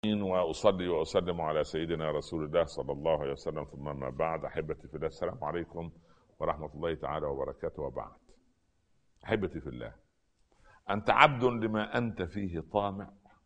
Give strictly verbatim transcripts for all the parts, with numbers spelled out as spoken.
وأصلي وأسلم على سيدنا رسول الله صلى الله عليه وسلم، ثم ما بعد. أحبتي في الله، السلام عليكم ورحمة الله تعالى وبركاته. وبعد، أحبتي في الله، أنت عبد لما أنت فيه طامع،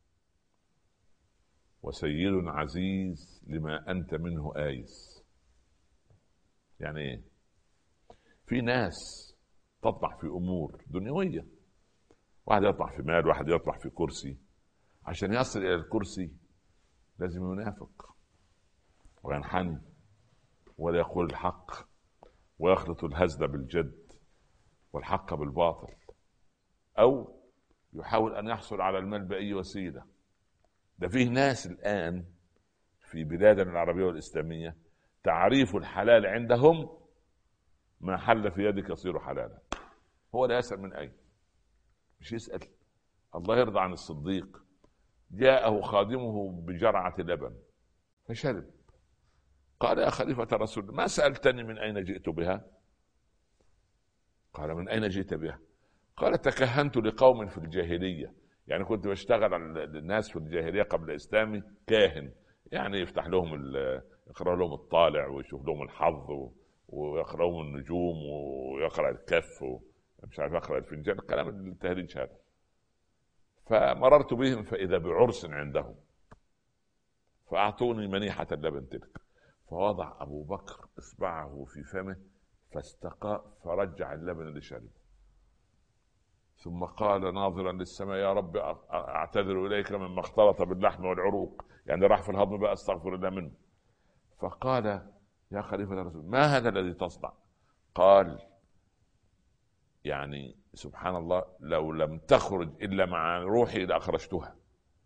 وسيد عزيز لما أنت منه آيس. يعني إيه؟ في ناس تطمع في أمور دنيوية، واحد يطمع في مال، واحد يطمع في كرسي. عشان يصل إلى الكرسي لازم ينافق وينحني ولا يقول الحق، ويخلط الهزل بالجد والحق بالباطل، أو يحاول أن يحصل على المال بأي وسيلة. ده فيه ناس الآن في بلادنا العربية والإسلامية تعريف الحلال عندهم ما حل في يدك يصير حلالا. هو لا يسأل من أين، مش يسأل. الله يرضى عن الصديق، جاءه خادمه بجرعة لبن فشرب، قال: يا خليفة رسول، ما سألتني من أين جئت بها؟ قال: من أين جئت بها؟ قال: تكهنت لقوم في الجاهلية، يعني كنت بشتغل على الناس في الجاهلية قبل إسلامي كاهن، يعني يفتح لهم، يقرأ لهم الطالع ويشوف لهم الحظ ويقرأ لهم النجوم ويقرأ الكف ومش عارف يقرأ الفنجان، الكلام التهريج هذا. فمررت بهم فإذا بعرس عندهم، فأعطوني منيحة اللبن تلك، فوضع أبو بكر إصبعه في فمه فاستقى فرجع اللبن اللي شربه، ثم قال ناظرا للسماء: يا رب أعتذر إليك مما اختلط باللحم والعروق، يعني راح في الهضم بقى، استغفر الله منه. فقال: يا خليفة الرسول، ما هذا الذي تصنع؟ قال: يعني سبحان الله، لو لم تخرج إلا مع روحي لأخرجتها.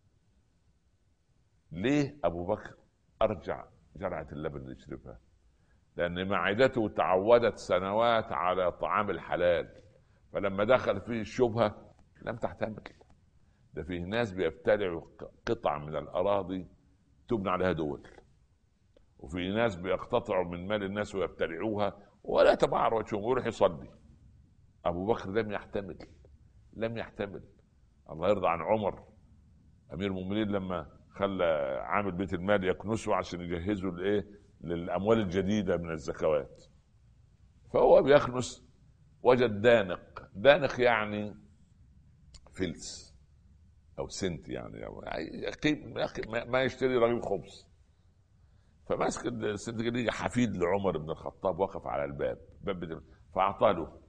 ليه أبو بكر أرجع جرعة اللبن اللي يشربها؟ لأن معدته تعودت سنوات على طعام الحلال، فلما دخل فيه الشبهة لم تحتمل. ده فيه ناس بيبتلعوا قطع من الأراضي تبنى عليها دول، وفي ناس بيقتطعوا من مال الناس ويبتلعوها ولا تبعر وجههم ويروح يصلي. أبو بكر لم يحتمل، لم يحتمل. الله يرضى عن عمر أمير المؤمنين لما خلى عامل بيت المال يكنسه عشان يجهزوا الايه للاموال الجديده من الزكوات، فهو بيكنس وجد دانق. دانق يعني فلس او سنت، يعني ما يشتري رغيف خبز. فماسك السنت دي، حفيد لعمر بن الخطاب وقف على الباب باب فاعطاه له،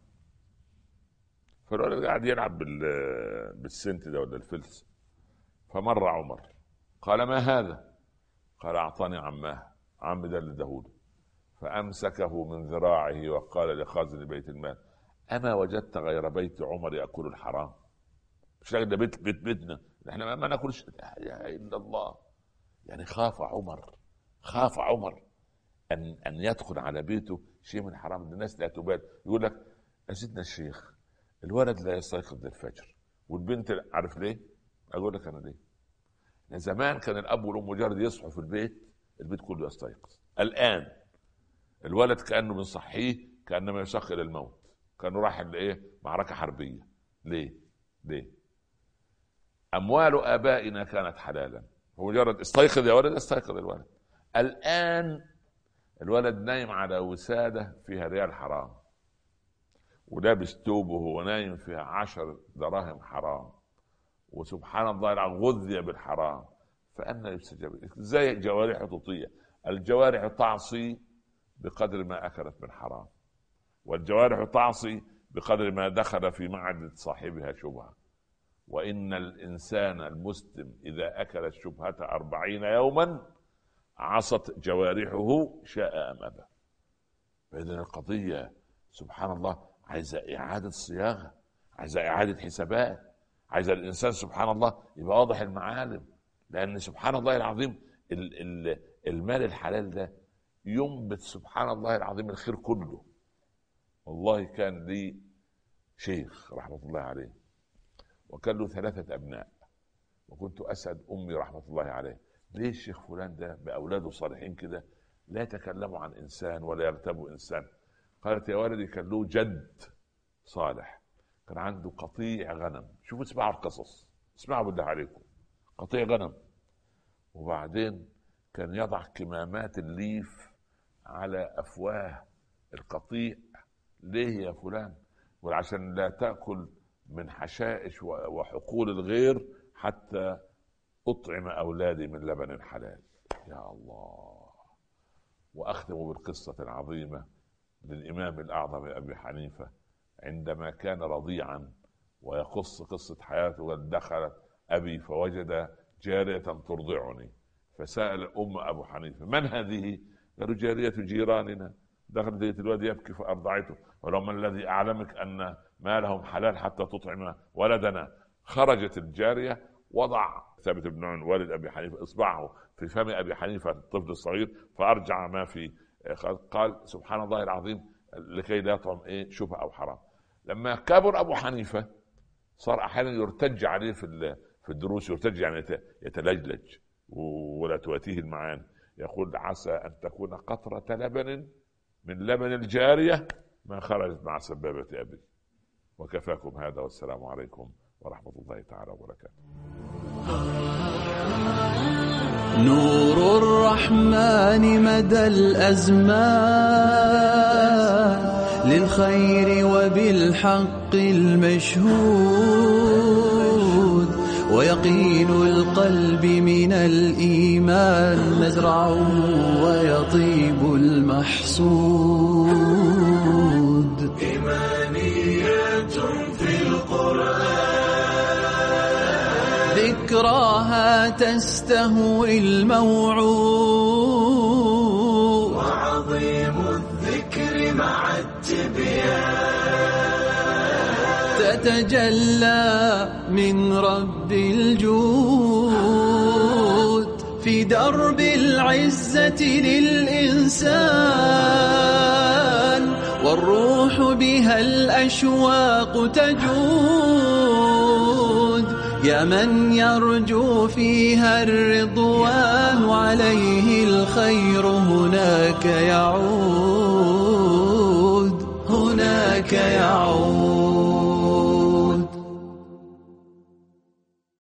فالولد قاعد يلعب بالسنت ده ولا الفلس. فمر عمر قال: ما هذا؟ قال: أعطاني عماه، عم ده اللي دهوله. فأمسكه من ذراعه وقال لخازن بيت المال: أما وجدت غير بيت عمر يأكل الحرام؟ مش ده بيت بيت بيتنا، احنا ما ناكلش. لا اله الا الله. يعني خاف عمر، خاف عمر ان ان يدخل على بيته شيء من حرام. الناس لا تبال. يقول لك: يا سيدنا الشيخ، الولد لا يستيقظ للفجر والبنت، عارف ليه؟ اقول لك انا ليه. زمان كان الاب والام مجرد يصحوا في البيت البيت كله يستيقظ. الان الولد كانه بنصحيه كانما يسخ الى الموت، كانه راح لايه معركه حربيه. ليه؟ ليه؟ اموال ابائنا كانت حلالا، ومجرد استيقظ يا ولد استيقظ الولد. الان الولد نايم على وساده فيها ريال حرام، ولابس توبه وهو نايم فيها عشر دراهم حرام، وسبحان الله غذي بالحرام. فأنا يستجاب؟ ازاي جوارحه تطيع؟ الجوارح تعصي بقدر ما أكلت من حرام، والجوارح تعصي بقدر ما دخل في معدة صاحبها شبهة. وإن الإنسان المسلم إذا أكل الشبهة أربعين يوما عصت جوارحه شاء أم أبى. فإذن القضية سبحان الله عايزة إعادة صياغة، عايزة إعادة حسابات، عايز الانسان سبحان الله يبقى واضح المعالم. لان سبحان الله العظيم المال الحلال ده ينبت سبحان الله العظيم الخير كله. والله كان لي شيخ رحمه الله عليه، وكان له ثلاثه ابناء، وكنت اسال امي رحمه الله عليه: ليه الشيخ فلان ده باولاده صالحين كده لا يتكلموا عن انسان ولا يرتبوا انسان؟ قالت: يا ولدي كان له جد صالح، كان عنده قطيع غنم. شوفوا اسمعوا القصص، اسمعوا بالله عليكم. قطيع غنم، وبعدين كان يضع كمامات الليف على أفواه القطيع. ليه يا فلان؟ وعشان لا تأكل من حشائش وحقول الغير حتى أطعم أولادي من لبن حلال. يا الله. وأختم بالقصة العظيمة للإمام الأعظم أبي حنيفة عندما كان رضيعا ويقص قصة حياته. دخل أبي فوجد جارية ترضعني، فسأل أم أبو حنيفة من هذه؟ قالوا جارية جيراننا، دخلت الواد يبكي فأرضعته، ولما الذي أعلمك أن ما لهم حلال حتى تطعم ولدنا. خرجت الجارية، وضع ثابت بن نعمان والد أبي حنيفة إصبعه في فم أبي حنيفة الطفل الصغير فأرجع ما في. قال سبحان الله العظيم لكي لا يطعم إيه شبه أو حرام. لما كبر أبو حنيفة صار أحيانا يرتج عليه في في الدروس، يرتج يعني يتلجلج ولا تواتيه المعاني. يقول عسى أن تكون قطرة لبن من لبن الجارية ما خرجت مع سبابة أبي. وكفاكم هذا، والسلام عليكم ورحمة الله تعالى وبركاته. نور الرحمن مدى الأزمان للخير وبالحق المشهود، ويقين القلب من الإيمان مزرع ويطيب المحصود. إيمانيات في القرآن ذكراها تستهوي الموعود، وعظيم الذكر مع التبيان تتجلى من رب الجود في درب العزة للإنسان، والروح بها الأشواق تجود. يا من يرجو فيها الرضوان عليه الخير هناك يعود.